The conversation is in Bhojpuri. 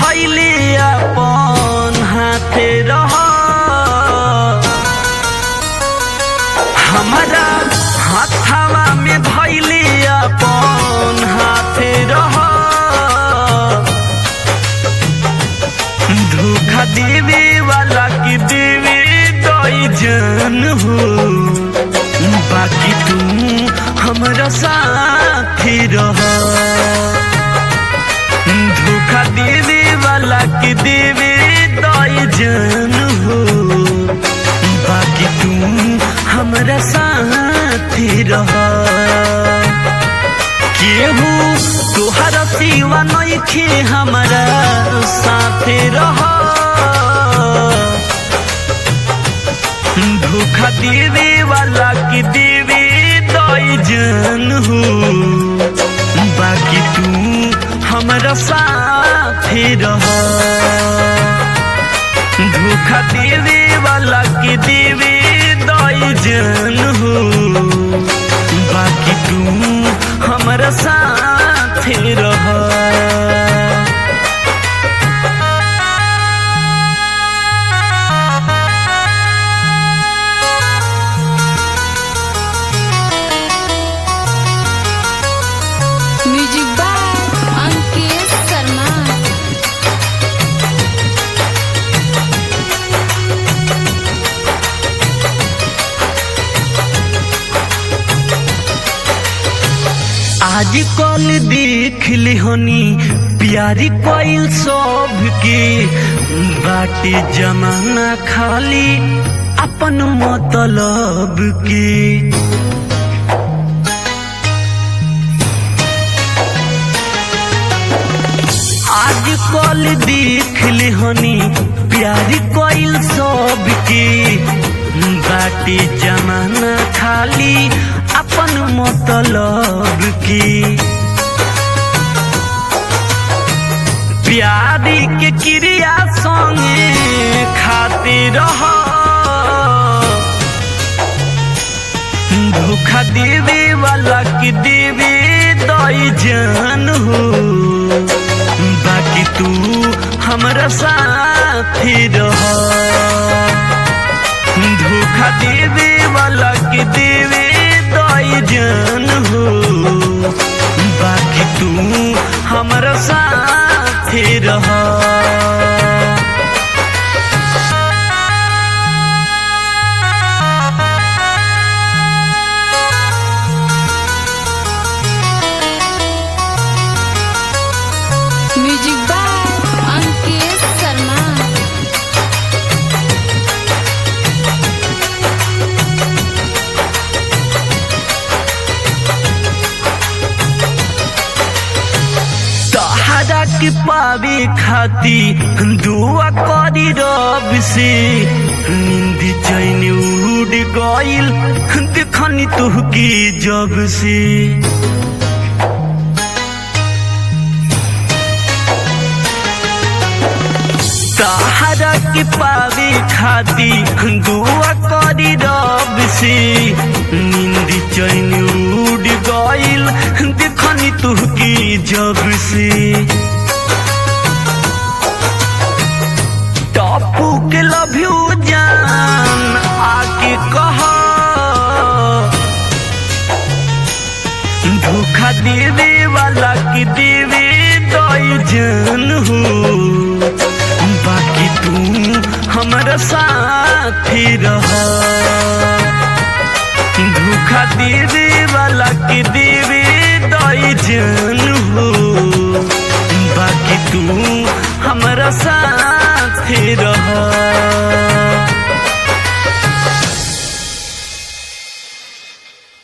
धैले अपन हाथे रह हमारा हाथवा में धैले अपन हाथे रह धोखा देवे वाला की देवे दई जान हो बाकी तू हमारा साथी रह धोखा देवे वाला की देवे दई जान हो बाकी तू हमारा साथी रह केहू तोहरा सिवा नइखे हमारा साथे रह धोखा देवे वाला की देवे दई जान हो बाकी तू हमारा साथे रह धोखा देवे वाला की देवे दई जान हो बाकी तू हमारा साथे रह म्यूजिक बाय अंकित शर्मा। आज कल देख लिहनी प्यारी कोइल सब के बाटे जमाना खाली अपन मतलब के आज कल देख लिहनी प्यारी कोइल सब के बाटे जमाना खाली अपन मतलब के प्यारी के क्रिया संगे खाते रह धोखा देवे वाला की देवे दई जान हो बाकी तू हमारा साथी रह धोखा देवे वाला की देवे दई जान हो बाकी तू हमारा साथे रह म्यूजिक बाय अंकित शर्मा। तहरा के पावे खाती दुआ करी रब से नींद चैन उड़ गइल देखनी तुहकी जब से तहरा के पावे खाती दुआ करी रब से नींद चैन उड़ गइल देखनी तुहकी जब से टॉपू के लव यू जान आके कहा धोखा देवे वाला की देवे दई जान हो बाकी तू हमारा साथी रह धोखा देवे वाला की देवे दई जान